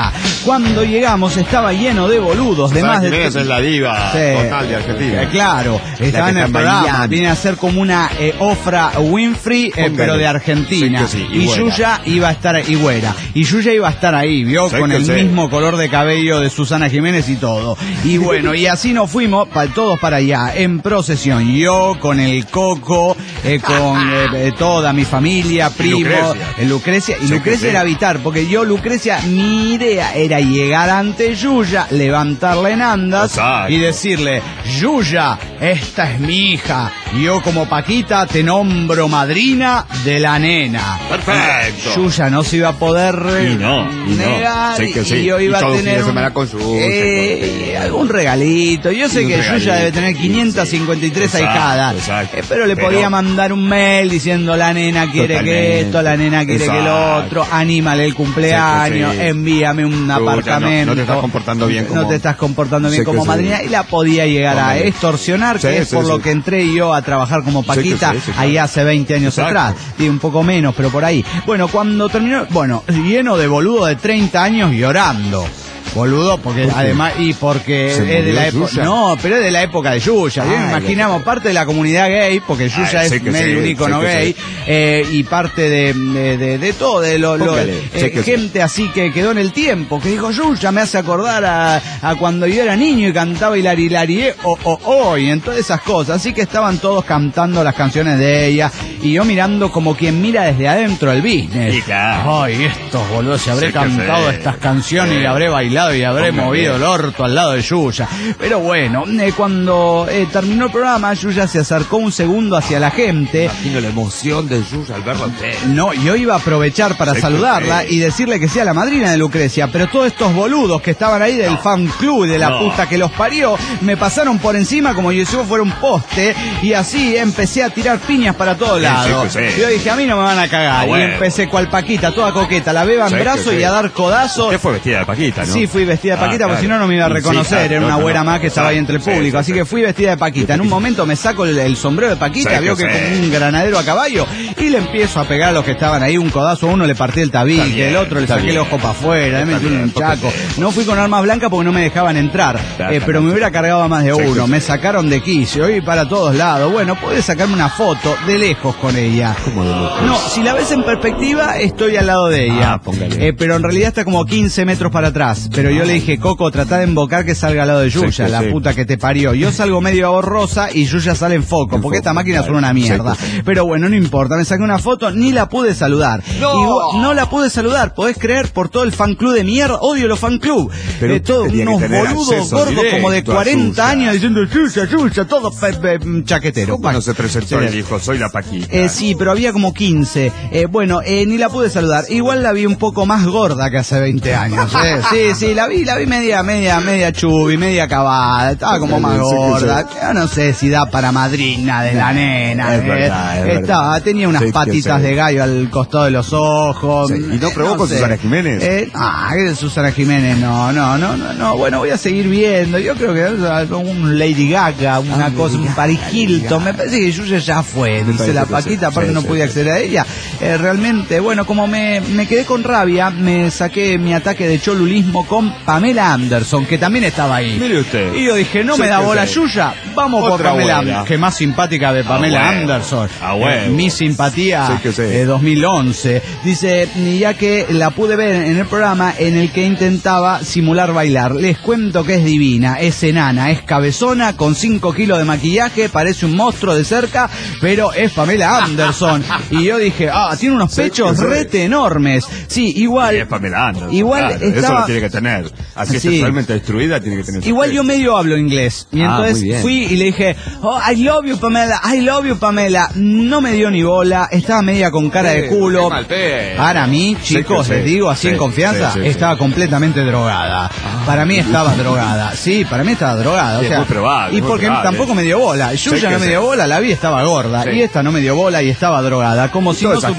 Cuando llegamos estaba lleno de boludos, de más de... Esa es la diva sí, total de Argentina. Eh, claro, estaba en el programa, bailando. Viene a ser como una eh, Ofra Winfrey, eh, pero de Argentina. Sí, sí, y y güera. Yuya iba a estar, y güera, y Yuya iba a estar ahí, vio, Sí, con el sí. mismo color de cabello de Susana Jiménez y todo. Y bueno, y así nos fuimos pa, todos para allá, en procesión. Yo con el Coco, eh, con eh, eh, toda mi familia, primo, Lucrecia. eh, Lucrecia. Y Sí, Lucrecia sí. era evitar, porque yo, Lucrecia, mi idea era llegar ante Yuya, levantarla en andas Exacto. y decirle, Yuya, esta es mi hija. Yo como Paquita te nombro madrina de la nena. Perfecto. Yuya no se iba a poder Y no, y no. negar, Sí que sí. y yo iba Y todo a el fin de tener semana un- con Yuya, eh, con- algún regalito. Yo sé Un que Yuya regalito, debe tener quinientas cincuenta y tres sí. Exacto, ahijadas, exacto. eh, pero le Pero- podía mandar un mail diciendo la nena quiere que Totalmente. esto, la nena quiere que lo Exacto. otro, anímale el cumpleaños, Sí que sí. envíame un Yuya, no, apartamento. no te estás comportando bien como- No te estás comportando bien Sí que como sí. madrina, y la podía llegar a Hombre. extorsionar, Sí, que es sí, por sí. lo que entré yo a trabajar como Sí que Paquita sí, sí, claro. ahí hace veinte años Exacto. atrás. Sí, un poco menos, pero por ahí. Bueno, cuando terminó, bueno, lleno de boludo de treinta años llorando. Boludo, porque además, y porque ¿Se es de murió la época, Yuya? no, pero es de la época de Yuya. Bien, Ah, imaginamos parte de la comunidad gay, porque Yuya Ah, es sí que medio sí, un ícono sí que gay, sí. eh, y parte de, de, de, de todo, de lo, lo- Póngale, eh, sí que sí. gente así que quedó en el tiempo, que dijo Yuya me hace acordar a, a cuando yo era niño y cantaba Hilari Hilari, eh, oh, oh, oh, y en todas esas cosas. Así que estaban todos cantando las canciones de ella, y yo mirando como quien mira desde adentro el business. Sí, claro. Ay, estos boludos, si habré Sí que cantado sí. estas canciones Sí. y habré bailado y habré Póngale. movido el orto al lado de Yuya. Pero bueno, eh, cuando eh, terminó el programa, Yuya se acercó un segundo hacia la gente. Imagino la emoción de Yuya al verla a usted. No, yo iba a aprovechar para Sí, saludarla sí. y decirle que sea la madrina de Lucrecia, pero todos estos boludos que estaban ahí del No. fan club de la No. puta que los parió, me pasaron por encima como si yo fuera un poste, y así empecé a tirar piñas para todos Sí, lados. sí, sí. Yo dije, a mí no me van a cagar, Ah, y bueno. empecé cual Paquita, toda coqueta, la beba en Sí, brazo sí, y sí. a dar codazos. Usted fue vestida de Paquita, ¿no? Sí, fui vestida de Ah, Paquita, porque claro. si no, no me iba a Sí, reconocer. claro, Era no, una no, güera no. más que estaba ahí entre el Sí, público. sí, Así sí. que fui vestida de Paquita. En un momento me saco el, el sombrero de Paquita, Sí, veo que que sí. como un granadero a caballo, y le empiezo a pegar a los que estaban ahí un codazo. A uno le partí el Está tabique, bien, el otro le está saqué el bien. ojo para afuera, le Está metí bien, un porque chaco. sí. No fui con armas blancas porque no me dejaban entrar, eh, pero me hubiera cargado a más de Sí, uno. sí, Me sí. sacaron de quicio y para todos lados. Bueno, puedes sacarme una foto de lejos con ella. ¿Cómo de lejos? No, si la ves en perspectiva, estoy al lado de ella. Ah, póngale. Eh, pero en realidad está como quince metros para atrás. Pero yo le dije, Coco, tratá de embocar que salga al lado de Sí, Yuya, sí, la sí. puta que te parió. Yo salgo medio borrosa y Yuya sale en foco, En porque foco, esta máquina claro. son una mierda. Sí, sí, sí. Pero bueno, no importa, me saqué una foto, ni la pude saludar. ¡No! Igual- no la pude saludar, podés creer, por todo el fan club de mierda. Odio los fan club. Pero Eh, todos tenía que unos tener boludos acceso gordos directo como de a cuarenta Yuya. años diciendo Yuya, Yuya, todo pe- pe- chaquetero. ¿Cómo no se presentó Sí, y dijo, soy la Paquita? eh, sí, pero había como quince. Eh, bueno, eh, ni la pude saludar. Igual la vi un poco más gorda que hace veinte años. ¿eh? Sí, sí, la vi, la vi media, media, media chubi, media acabada. Estaba como más Sí, sí, sí. gorda. Yo no sé si da para madrina de la nena. Es ¿eh? verdad, es Estaba, verdad. tenía unas Sí, que patitas sí. de gallo al costado de los ojos. Sí, ¿y no probó Eh, con sé. Susana Jiménez? Eh, ah, ¿qué de Susana Jiménez? No, no, no, no, no. Bueno, voy a seguir viendo. Yo creo que es un Lady Gaga, una Ah, cosa, Lady un Paris Gaga, Hilton. Lady Me parece que Yuya ya fue, dice parece la que Paquita, sí. aparte Sí, no sí, pude sí. acceder a ella. Eh, realmente, bueno, como me, me quedé con rabia, me saqué mi ataque de cholulismo con Pamela Anderson, que también estaba ahí. Mire usted. Y yo dije, no Sí me da que bola sí. Yuya, vamos por Otra Pamela abuela. Anderson, que más simpática de Pamela Ah, bueno. Anderson. Ah, bueno. Eh, mi simpatía Sí que sí. de dos mil once. Dice, ya que la pude ver en el programa en el que intentaba simular bailar. Les cuento que es divina, es enana, es cabezona, con cinco kilos de maquillaje, parece un monstruo de cerca, pero es Pamela Anderson. Y yo dije, ah, tiene unos Sí, pechos sí. rete enormes. Sí, igual... Y es Pamela Anderson, Igual claro, Eso estaba- lo tiene que tener. Así es Sí. sexualmente destruida, tiene que tener. Igual yo medio hablo inglés. Y Ah, entonces muy bien. fui y le dije, oh, I love you, Pamela, I love you, Pamela. No me dio ni bola, estaba media con cara de Sí, culo. qué mal pedo. Para mí, Sí, chicos, que les sí. digo así Sí, en confianza, sí, sí, estaba sí. completamente drogada. Para mí estaba drogada. Sí, para mí estaba drogada. Sí, o sea, es muy probable, y muy porque probable. tampoco me dio bola. Yuya Sí, que no me sí. dio bola, la vi estaba gorda. Sí. Y esta no me dio bola y estaba drogada. Como Y si toda no esa gente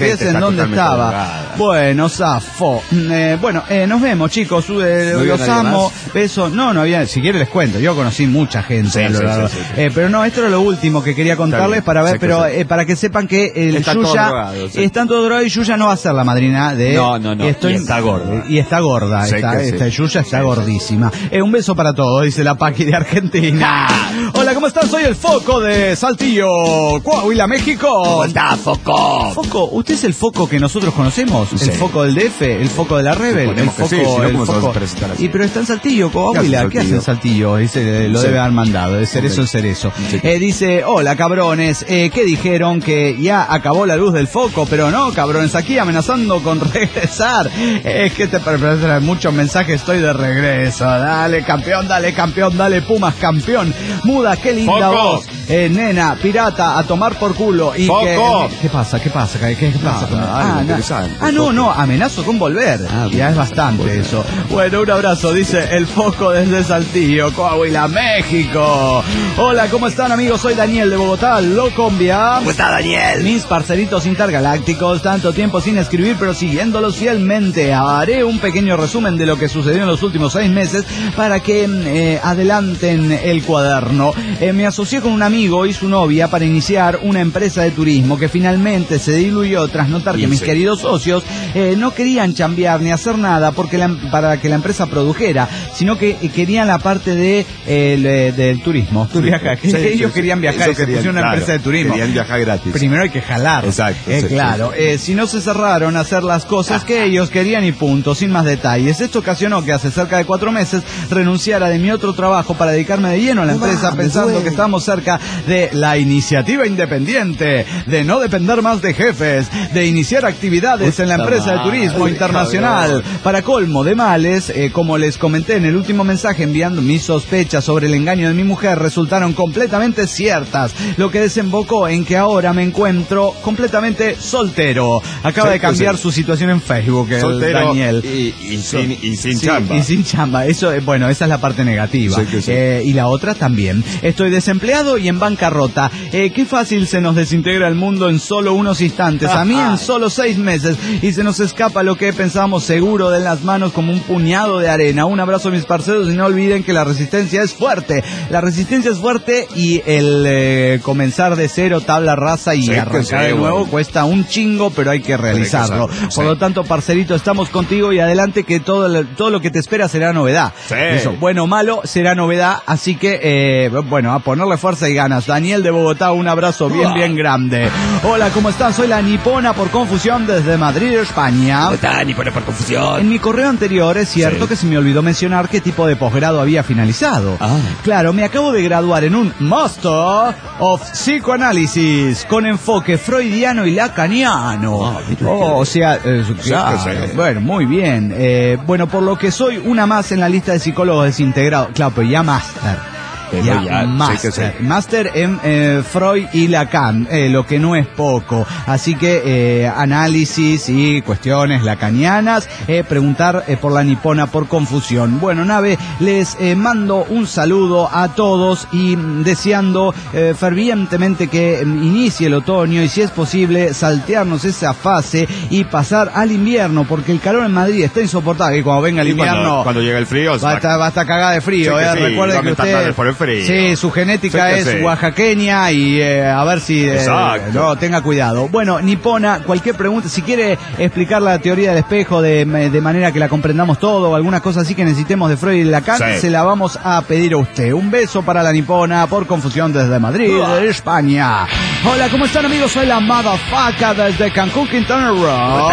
supiesen dónde estaba. Drogada. Bueno, zafo. Eh, bueno, eh, nos vemos, chicos. Eh, ¿No los amo. Besos. No, no había. Si quieren les cuento. Yo conocí mucha gente. Sí, sí, sí, sí, sí. Eh, pero no, esto era lo último que quería contarles para ver, pero eh, para que sepan que el está Yuya drogado, sí. están todos drogados y Yuya no va a ser la madrina de. No, no, no. Estoy, y está gorda. Y está gorda. Sí, está, esta sí. Yuya está sí, gordísima. Eh, un beso para todos, dice la Paqui de Argentina. Hola, ¿cómo están? Soy el Foco de Saltillo, Coahuila, México. ¿Cómo está, Foco? Foco, ¿usted es el Foco que nosotros conocemos? Sí. ¿El Foco del D F? ¿El Foco de la Rebel? El Foco, sí, si no, el Foco. Y pero está en Saltillo, Coahuila. ¿Qué hace en Saltillo? Dice, lo sí. debe haber mandado, de Cerezo en Cerezo. Sí. Eh, dice, hola cabrones, eh, ¿qué dijeron? Que ya acabó la luz del Foco, pero no, cabrones, aquí amenazando con regresar. Es que te preparan muchos mensajes, estoy de regreso. Dale, campeón, dale, campeón, dale, Pumas, campeón. Muda, qué linda Foco. voz. Eh, nena, pirata, a tomar por culo. Y Foco. que, ¿Qué pasa? ¿Qué pasa? ¿Qué, qué pasa? No, no, ah, no, ah, no, no, amenazo con volver. Ah, ya es bastante bueno. eso. Bueno, un abrazo, dice el Foco desde Saltillo, Coahuila, México. Hola, ¿cómo están, amigos? Soy Daniel de Bogotá, Locombia. ¿Cómo está, Daniel? Mis parceritos intergalácticos, tanto tiempo sin escribir, pero siguiéndolos fielmente. Haré un pequeño resumen de lo que sucedió en los últimos seis meses para que eh, adelanten el cuaderno. Eh, me asocié con un amigo y su novia para iniciar una empresa de turismo que finalmente se diluyó tras notar que mis queridos socios eh, no querían chambear ni hacer nada porque la, para que la empresa produjera, sino que querían la parte de, eh, del turismo. Sí, viaja, sí, que sí, ellos sí, querían viajar y se pusieron una claro, empresa de turismo. Querían viajar gratis. Primero hay que jalar. Exacto. Eh, sí, claro, sí, sí. Eh, si no se cerraron a hacer las cosas que ellos querían y punto, sin más detalles. Esto ocasionó que hace cerca de cuatro meses renunciara de mi otro trabajo para dedicarme de lleno a la empresa, ah, pensando que estamos cerca de la iniciativa independiente, de no depender más de jefes, de iniciar actividades Puta en la empresa madre, de turismo internacional. Cabrón. Para colmo de males, eh, como les comenté en el último mensaje enviando mis sospechas sobre el engaño de mi mujer, resultaron completamente ciertas, lo que desembocó en que ahora me encuentro completamente soltero. Acaba sí, de cambiar sí. su situación en Facebook, el soltero Daniel. Y, y, sin, y sin sí, chamba. Y sin chamba. Eso, bueno, esa es la parte negativa. Sí, sí. Eh, y la otra también. Estoy desempleado y en bancarrota. Eh, qué fácil se nos desintegra el mundo en solo unos instantes. A mí en solo seis meses. Y se nos escapa lo que pensábamos seguro de las manos como un puñado de arena. Un abrazo, mis parceros, y no olviden que la resistencia es fuerte. La resistencia es fuerte y el eh, comenzar de cero, tabla rasa y sí, arrancar sí, de nuevo bueno. cuesta un chingo, pero hay que realizarlo. Hay que sí. Por lo tanto, parcerito, estamos contigo y adelante, que todo, todo lo que te espera será novedad. Sí. Eso, bueno o malo, será novedad. Así que, eh, bueno, a ponerle fuerza y ganas. Daniel de Bogotá, un abrazo bien, oh. bien grande. Hola, ¿cómo están? Soy la Nipona por confusión desde Madrid, España. ¿Cómo está, Nipona por confusión? En mi correo anterior es cierto sí. que se me olvidó mencionar qué tipo de posgrado había finalizado. Ah. Claro, me acabo de graduar en un Master of Psychoanalysis con enfoque freudiano y lacaniano. Oh, oh, o sea, eh, claro, sí, sí. Bueno, muy bien. Eh, bueno, por lo que soy una más en la lista de psicólogos desintegrados. Claro, pero ya Master. Ya, ya, Master, sí sí. Master en eh, Freud y Lacan, eh, lo que no es poco. Así que eh, análisis y cuestiones lacanianas, eh, preguntar eh, por la Nipona por confusión. Bueno, nave, les eh, mando un saludo a todos y deseando eh, fervientemente que inicie el otoño y si es posible saltearnos esa fase y pasar al invierno, porque el calor en Madrid está insoportable y cuando venga el invierno cuando, cuando llega el frío va a estar, va a estar cagada de frío. Sí, eh, sí, recuerden que usted por el frío. Sí, su genética sí, es sí. oaxaqueña y eh, a ver si eh, no tenga cuidado. Bueno, Nipona, cualquier pregunta, si quiere explicar la teoría del espejo de, de manera que la comprendamos todo o alguna cosa así que necesitemos de Freud y Lacan, sí. se la vamos a pedir a usted. Un beso para la Nipona por confusión desde Madrid, uh. España. Hola, ¿cómo están, amigos? Soy la Motherfucker desde Cancún, Quintana Roo.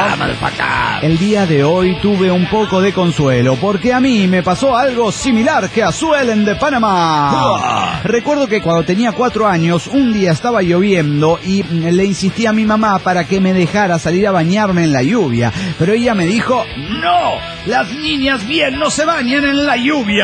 El día de hoy tuve un poco de consuelo porque a mí me pasó algo similar que a Suelen de Panamá. Uh. Recuerdo que cuando tenía cuatro años, un día estaba lloviendo y le insistí a mi mamá para que me dejara salir a bañarme en la lluvia. Pero ella me dijo, ¡no! Las niñas bien no se bañan en la lluvia.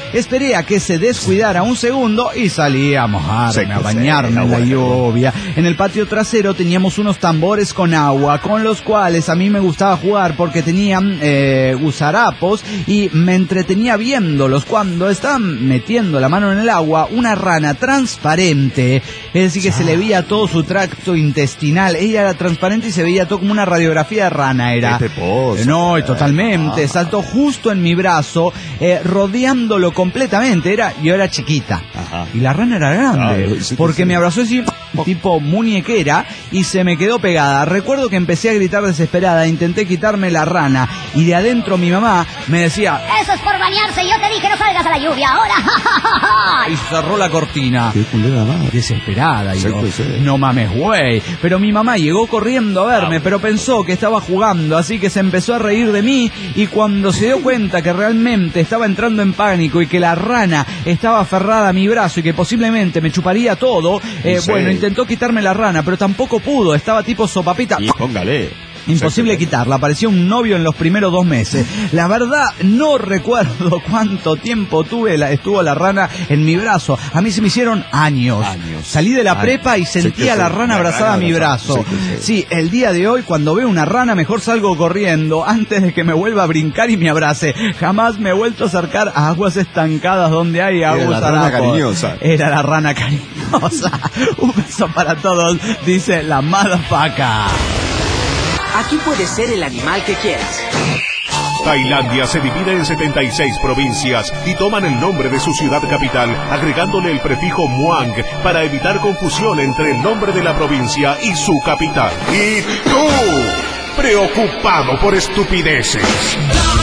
Esperé a que se descuidara un segundo y salí a mojarme, a bañarme en la lluvia. En el patio trasero teníamos unos tambores con agua, con los cuales a mí me gustaba jugar porque tenían eh, gusarapos y me entretenía viéndolos. Cuando estaban metiendo la mano en el agua, una rana transparente, es decir, que se le veía todo su tracto intestinal. Ella era transparente y se veía todo como una radiografía de rana, era. ¿Qué te posa? No, totalmente. Ah. Saltó justo en mi brazo, eh, rodeándolo completamente. Era, yo era chiquita. Ajá. Y la rana era grande. Ah, sí, porque sí. me abrazó así, tipo muñequera, y se me quedó pegada. Recuerdo que empecé a gritar desesperada, intenté quitarme la rana, y de adentro mi mamá me decía: eso es por bañarse, yo te dije no salgas a la lluvia, ahora. Y cerró la cortina. Qué culera, mamá. Desesperada. Y yo, no mames, güey. Pero mi mamá llegó corriendo a verme, pero pensó que estaba jugando, así que se empezó a reír de mí, y cuando se dio cuenta que realmente estaba entrando en pánico y que la rana estaba aferrada a mi brazo y que posiblemente me chuparía todo, eh, sí. bueno, intentó quitarme la rana, pero tampoco pudo, estaba tipo sopapita. Y póngale. Imposible quitarla, parecía un novio en los primeros dos meses. La verdad, no recuerdo cuánto tiempo tuve la, estuvo la rana en mi brazo. A mí se me hicieron años. años. Salí de la años. prepa y sentía a la rana abrazada a mi brazo. Sí, sí, el día de hoy, cuando veo una rana, mejor salgo corriendo antes de que me vuelva a brincar y me abrace. Jamás me he vuelto a acercar a aguas estancadas donde hay agua. Era la rana cariñosa. Era la rana cariñosa. Un beso para todos, dice la motherfucker. Aquí puedes ser el animal que quieras. Tailandia se divide en setenta y seis provincias y toman el nombre de su ciudad capital, agregándole el prefijo Muang para evitar confusión entre el nombre de la provincia y su capital. Y tú, preocupado por estupideces.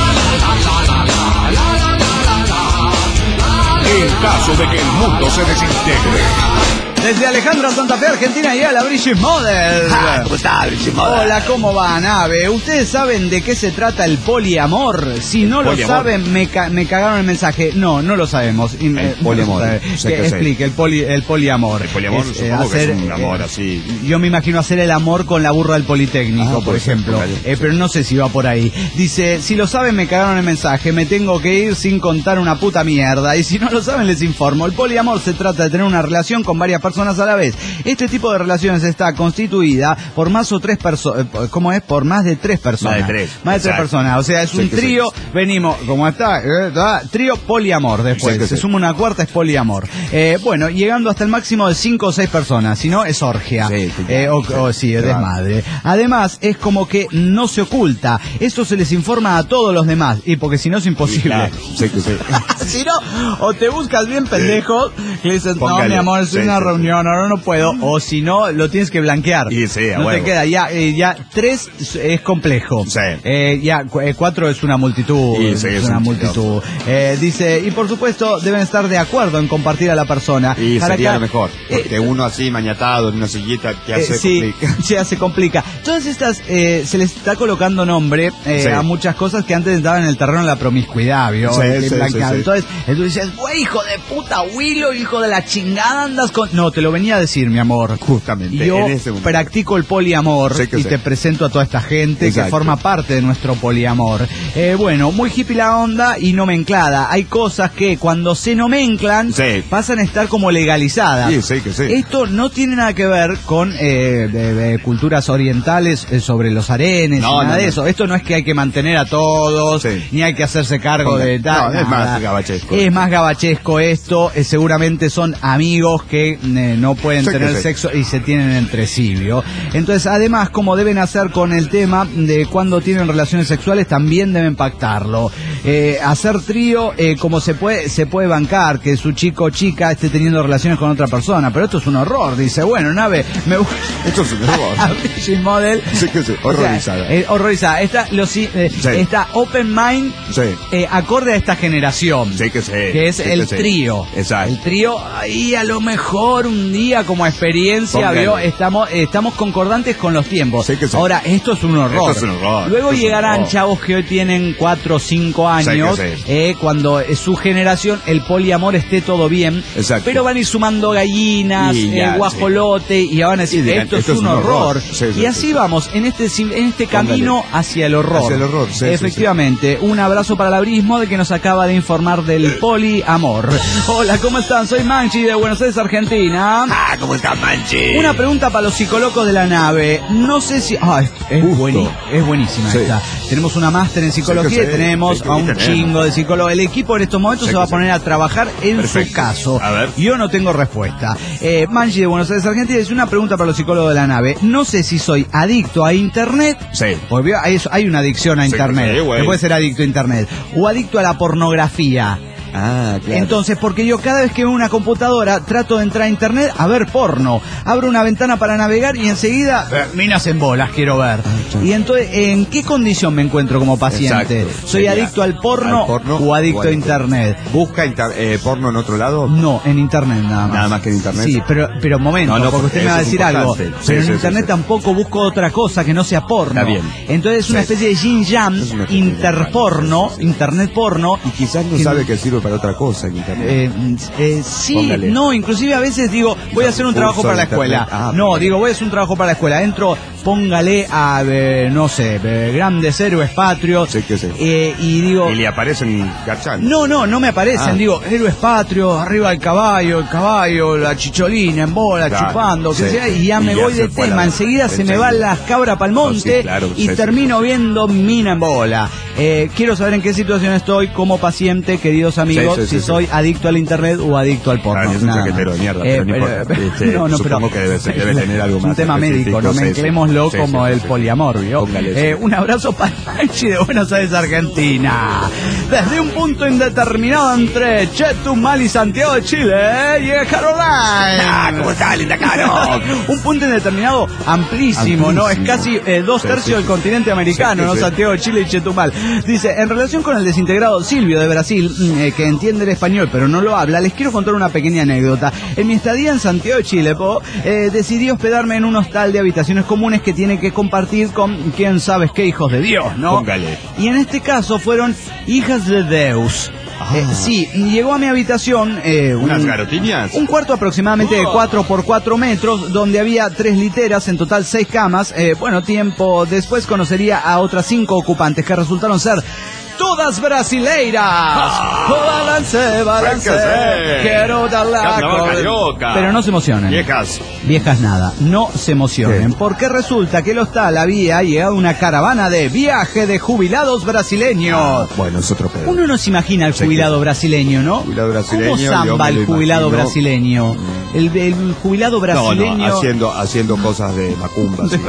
En caso de que el mundo se desintegre. Desde Alejandro, Santa Fe, Argentina, llega la British Model. Ah, ¿cómo está, British Model? Hola, ¿cómo va, nave? ¿Ustedes saben de qué se trata el poliamor? Si no el lo poliamor. saben, me, ca me cagaron el mensaje. No, no lo sabemos. El eh, poliamor. No que sé que explique, sé. el, poli el poliamor. El poliamor, es, supongo eh, hacer, que es un amor eh, así. Yo me imagino hacer el amor con la burra del Politécnico, Ah, por ejemplo. Ser, eh, pero no sé si va por ahí. Dice, si lo saben, me cagaron el mensaje. Me tengo que ir sin contar una puta mierda. Y si no lo saben, les informo. El poliamor se trata de tener una relación con varias personas a la vez. Este tipo de relaciones está constituida por más o tres personas, ¿cómo es? Por más de tres personas. Más de tres. Más de tres personas. O sea, es un sí, trío, sí. venimos, como está, eh, trío poliamor después. Sí, Se sí. suma una cuarta, es poliamor. Eh, bueno, llegando hasta el máximo de cinco o seis personas. Si no, es orgia. Sí, sí, eh, o, sí, o sí, es claro. desmadre. Además, es como que no se oculta. Esto se les informa a todos los demás. Y porque si no, es imposible. Claro. Sí, sí, sí. Si no, o te buscas bien pendejo, que le dices, Póngale. no, mi amor, es Sí, una sí, reunión, ahora no puedo. O si no, lo tienes que blanquear. Y sí, a no huevo. te queda, ya, eh, ya tres es complejo. Sí. Eh, ya cu eh, cuatro es una multitud. Y es, sí, es una un multitud. Eh, dice, y por supuesto, deben estar de acuerdo en compartir a la persona. Y Para sería acá, lo mejor. Porque eh, uno así, mañatado, en una sillita, ya Eh, se sí, complica. ya se complica. Todas estas, eh, se les está colocando nombre eh, Sí. a muchas cosas que antes estaban en el terreno de la promiscuidad, ¿vio? Sí, Que sí, blanquear. sí, sí. Entonces, tú dices, güey, hijo de puta, Willow, hijo de la chingada, andas con... No, te lo venía a decir, mi amor. Justamente, Yo en ese momento. practico el poliamor Sí que y sí. te presento a toda esta gente Exacto. que forma parte de nuestro poliamor. Eh, bueno, muy hippie la onda y nomenclada. Hay cosas que cuando se nomenclan Sí. pasan a estar como legalizadas. Sí, sí, que sí. Esto no tiene nada que ver con eh, de, de culturas orientales eh, sobre los arenes, No, nada no, de no. eso. Esto no es que hay que mantener a todos, Sí. ni hay que hacerse cargo Ponga- de tal. no, es nada. más gabachesco. Es más gabachesco esto. eh, seguramente son amigos que eh, no pueden Sí que tener sí. sexo y se tienen entre sí, ¿vio? Entonces, además, como deben hacer con el tema de cuando tienen relaciones sexuales, también deben pactarlo. Eh, hacer trío, eh, como se puede se puede bancar que su chico o chica esté teniendo relaciones con otra persona, pero esto es un horror. Dice, bueno, nave, me gusta. Esto es un horror. British Model. Sí que sí, horrorizada. O sea, eh, horrorizada. Está, lo, si- eh, Sí. está Open Mind, Sí. eh, acorde a esta generación. Sí que sí. Que es Sí el que sí. trío. Exacto. El trío, ahí a lo mejor un día como experiencia, Póngale. ¿vio? Estamos, eh, estamos concordantes con los tiempos. Sí que sí. Ahora, esto es un horror. Esto es un horror. Luego Esto es un llegarán horror. chavos que hoy tienen cuatro o cinco años, Sí, sí. eh, cuando eh, su generación, el poliamor esté todo bien. Exacto. Pero van a ir sumando gallinas, Y ya, eh, guajolote, y van a decir, Y dirán, esto, es un horror. Sí, sí, y así sí. vamos, en este, en este camino Póngale. hacia el horror. Hacia el horror, sí, Efectivamente, un abrazo para el abrismo de que nos acaba de informar del poliamor. Hola, ¿cómo están? Soy Manchi de Buenos Aires, Argentina. Ah, ¿cómo estás, Manchi? Una pregunta para los psicólogos de la nave. No sé si... Ah, es, es, bueni- es buenísima Sí. esta. Tenemos una máster en psicología Sí que y sí. tenemos Sí que a un tenemos. chingo de psicólogos. El equipo en estos momentos Sí se va a que poner a trabajar en Perfecto. su caso. A ver. Yo no tengo respuesta. Eh, Manchi de Buenos Aires, Argentina, es una pregunta para los psicólogos de la nave. No sé si soy adicto a Internet. Sí. Porque veo, hay, hay una adicción a Sí, Internet. sí, güey. No puede ser adicto a Internet. O adicto a la pornografía. Ah, claro. Entonces, porque yo cada vez que veo una computadora trato de entrar a internet a ver porno. Abro una ventana para navegar y enseguida eh, minas en bolas quiero ver. Y entonces, ¿en qué condición me encuentro como paciente? Exacto. ¿Soy Sería adicto al porno, al porno o adicto o a adicto. internet? ¿Busca inter- eh, porno en otro lado? No, en internet nada más. Nada más que en internet. Sí, pero, pero momento, No, no, porque usted me eso va a es decir algo. importante. Sí, Pero en sí, sí, internet sí. tampoco busco otra cosa que no sea porno. Está bien. Entonces es una Sí. especie de yin yang, Es una especie de interporno, internet porno. Y quizás no que- sabe que sirve para otra cosa en internet. Eh, eh, sí, Póngale. no, inclusive a veces digo, voy a hacer un Curso trabajo para la de internet. escuela. Ah, no, póngale. digo, voy a hacer un trabajo para la escuela. Entro, póngale a, eh, no sé, eh, grandes héroes patrios. Sí, que sí. eh, y digo, Y le aparecen garchando. no, no, no me aparecen. Ah. Digo, héroes patrios, arriba el caballo, el caballo, la chicholina en bola, Claro, chupando, que sí. sea, y ya Y me ya voy se de fue tema. la- Enseguida se me enseguida. van las cabras para el No, monte sí, claro, y sí, termino sí. viendo mina en bola. Eh, quiero saber en qué situación estoy como paciente, queridos amigos, Sí, sí, si sí, soy sí. adicto al internet o adicto al porno. Ah, es un Nada chaquetero más. de mierda, Eh, pero no importa. Este, no, no, supongo pero que debe ser- debe tener algo es un más tema médico, no específico, sí, sí. mezclémoslo Sí, como sí, el sí. poliamor, ¿vio? Póngale, Eh, sí. un abrazo para Manchi de Buenos Aires, Argentina. Desde un punto indeterminado entre Chetumal y Santiago de Chile, ¿eh? llega Caroline. Ah, ¿cómo está, linda Caro? Un punto indeterminado amplísimo, ¿no? Es casi eh, dos Sí, tercios sí, del sí. continente americano, Sí, ¿no? sí. Santiago de Chile y Chetumal. Dice, en relación con el desintegrado Silvio de Brasil, mm, eh, que entiende el español pero no lo habla, les quiero contar una pequeña anécdota. En mi estadía en Santiago de Chile, po, eh, decidí hospedarme en un hostal de habitaciones comunes que tiene que compartir con quién sabes qué hijos de Dios, ¿no? Póngale. Y en este caso fueron hijas de Deus. Eh, sí, llegó a mi habitación eh, un- ¿Unas garotinas? un cuarto aproximadamente de cuatro por cuatro metros, donde había tres literas, en total seis camas. Eh, bueno, tiempo después conocería a otras cinco ocupantes que resultaron ser todas brasileiras. Balance, balance, Fréjese. quiero dar la Carnaval cor- carioca. Pero no se emocionen. Viejas. Viejas nada, no se emocionen, ¿Qué? porque resulta que el hostal había llegado una caravana de viaje de jubilados brasileños. Bueno, es otro pedo. Uno no se imagina al Sí, jubilado que- brasileño, ¿no? Jubilado brasileño, ¿Cómo yo zamba me el lo jubilado imagino. brasileño? El, el jubilado No, brasileño... no, haciendo, haciendo cosas de macumba. sí.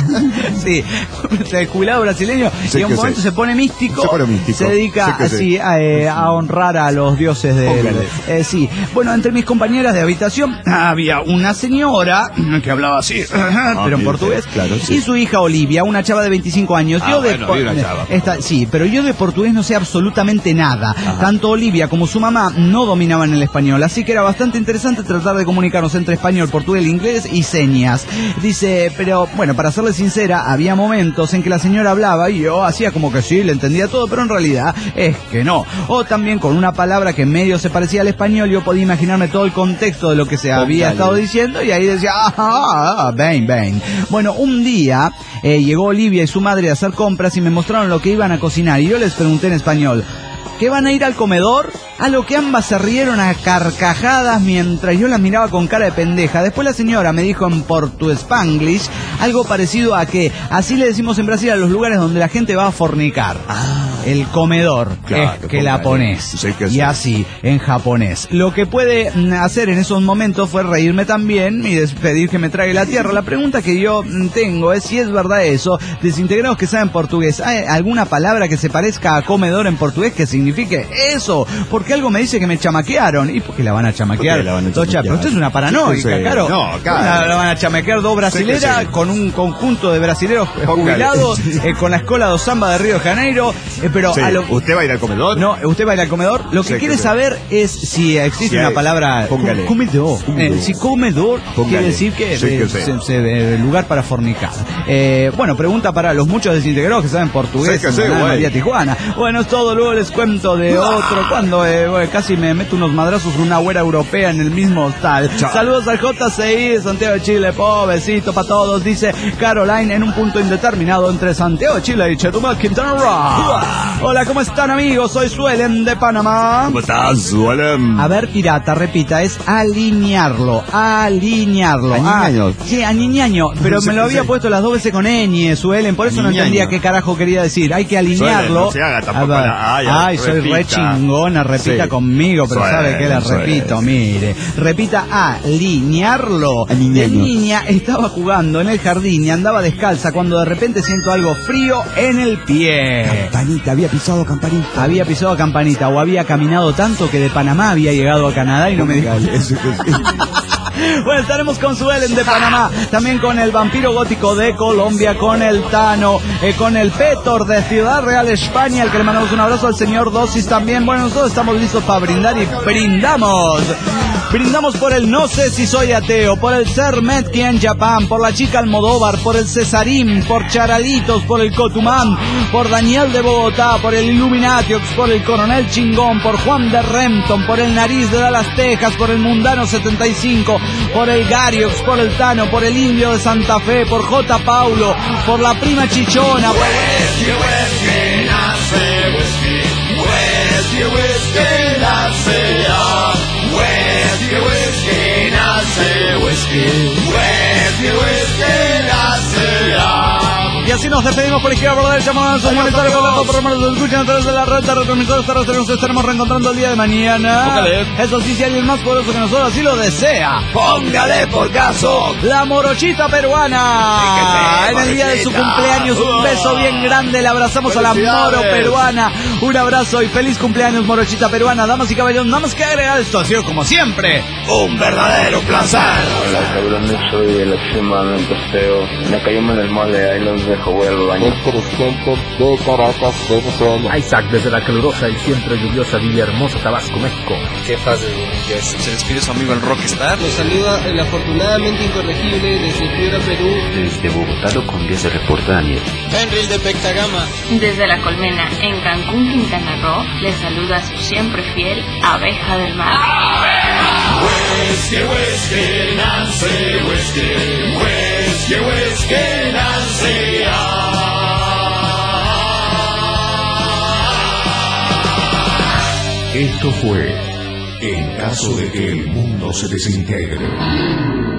Sí, el jubilado brasileño Sí, y en un que momento sí. se pone místico, Se pone místico. se dedica Sí, que sí. así a, eh, a honrar a los dioses de Póngale. eh, sí. Bueno, entre mis compañeras de habitación había una señora que hablaba así, pero en mire portugués, usted, claro, sí. y su hija Olivia, una chava de veinticinco años. Ah, yo de bueno, po- y una chava. esta- sí, pero yo de portugués no sé absolutamente nada. Tanto Olivia como su mamá no dominaban el español, así que era bastante interesante tratar de comunicarnos entre español, portugués, inglés y señas. Dice, pero bueno, para serle sincera, había momentos en que la señora hablaba y yo hacía como que sí, le entendía todo, pero en realidad es que no. O también con una palabra que medio se parecía al español, yo podía imaginarme todo el contexto de lo que se había Póngale. estado diciendo y ahí decía, ah, ah, ah, ven, ven. Bueno, un día eh, llegó Olivia y su madre a hacer compras y me mostraron lo que iban a cocinar y yo les pregunté en español, ¿qué van a ir al comedor? A lo que ambas se rieron a carcajadas mientras yo las miraba con cara de pendeja. Después la señora me dijo en portu-spanglish algo parecido a que así le decimos en Brasil a los lugares donde la gente va a fornicar. El comedor, Claro, es que la póngale. ponés. Sí que y sí. así, en japonés. Lo que puede mm, hacer en esos momentos fue reírme también y despedir que me trague la tierra. La pregunta que yo mm, tengo es si es verdad eso. Desintegrados que saben portugués, ¿hay alguna palabra que se parezca a comedor en portugués que signifique eso? Porque algo me dice que me chamaquearon. ¿Y por qué la van a chamaquear? ¿Por qué la van a Dos cha- chamaquear? Pero usted es una paranoica, Sí, sí. claro. No, claro. La, la van a chamaquear dos brasileras Sí que sí. con un conjunto de brasileros eh, Póngale. jubilados eh, con la escuela do samba de Río de Janeiro. Eh, pero Sí. a lo- ¿Usted va a ir al comedor? No, usted va a ir al comedor. Lo que Sí, quiere que- saber es si existe Si una hay- palabra póngale. comedor. Comedor. Eh, si comedor Póngale. quiere decir que, Sí, que eh, sé. se- se- eh, lugar para fornicar. Eh, bueno, pregunta para los muchos desintegrados que saben portugués. Sí, que sé, en Banana güey. María Tijuana. Bueno, es todo. Luego les cuento de otro. Cuando eh, bueno, casi me meto unos madrazos con una güera europea en el mismo hostal. Chao. Saludos al J C I de Santiago de Chile. Pobrecito para todos. Dice Caroline en un punto indeterminado entre Santiago de Chile y Chetumal, Quintana Roo. Hola, ¿cómo están, amigos? Soy Suelen de Panamá. ¿Cómo estás, Suelen? A ver, pirata, repita, es alinearlo, alinearlo. Aniñaño. Ah, sí, aniñaño, pero Sí, me lo sí, había sí. puesto las dos veces con ñ, Suelen, por eso no Aniñaño. entendía qué carajo quería decir. Hay que alinearlo. Suelen, no se haga tampoco A ver, la- ay, ay, soy re repita. chingona, repita Sí. conmigo, pero Suelen, sabe que la Suelen. repito, mire. Repita, alinearlo. De Aniñaño. niña estaba jugando en el jardín y andaba descalza cuando de repente siento algo frío en el pie. Campanita, había pisado campanita. Había pisado a Campanita o había caminado tanto que de Panamá había llegado a Canadá y no me dijo. Eso que sí. Bueno, estaremos con Suelen de Panamá, también con el Vampiro Gótico de Colombia, con el Tano, eh, con el Pétor de Ciudad Real, España, al que le mandamos un abrazo al señor Dosis también. Bueno, nosotros estamos listos para brindar y brindamos. Brindamos por el No sé si soy ateo, por el Ser Metki en Japón, por la chica Almodóvar, por el Cesarín, por Charalitos, por el Cotumán, por Daniel de Bogotá, por el Illuminatiox, por el Coronel Chingón, por Juan de Renton, por el Nariz de Dallas, Texas, por el Mundano setenta y cinco, por el Gariox, por el Tano, por el Indio de Santa Fe, por J. Paulo, por la prima Chichona, por... Y así nos despedimos por izquierda, por la derecha, mandando sus comentarios, por la por nos escuchan a través de la red de retransmisores terrestres. Nos estaremos reencontrando el día de mañana. Póngale. Eso sí, si alguien más poderoso que nosotros así lo desea. Póngale por caso. La morochita peruana. En el día de su cumpleaños, un beso bien grande. Le abrazamos a la moro peruana. Un abrazo y feliz cumpleaños, morochita peruana. Damas y caballeros, nada más que agregar esto. Ha sido como siempre Un verdadero placer. Hola, cabrones, soy el extremadamente feo. Me cayó en el mole, ahí los dejo, voy al baño. de Caracas, Venezuela. Isaac desde la calurosa y siempre lluviosa Villahermosa, Tabasco, México. ¿Qué pasa? Se despide su amigo el Rockstar. Nos saluda el afortunadamente incorregible desde Piura, Perú. Desde Bogotá lo Congreso reporta Daniel. Henry de Pectagama. Desde La Colmena, en Cancún, Quintana Roo, les saluda su siempre fiel abeja del mar. Whisky, whisky, Nancy, whisky, whisky, whisky, Nancy. Esto fue En caso de que el mundo se desintegre.